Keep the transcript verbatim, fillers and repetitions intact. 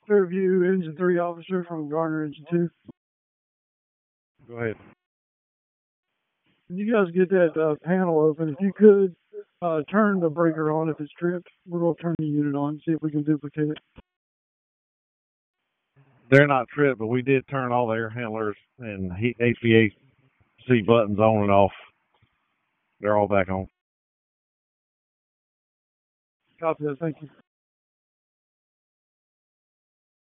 Fairview Engine three officer from Garner Engine two. Go ahead. Can you guys get that uh, panel open? If you could, uh, turn the breaker on if it's tripped. We're going to turn the unit on and see if we can duplicate it. They're not tripped, but we did turn all the air handlers and heat H V A C buttons on and off. They're all back on. Copy that. Thank you.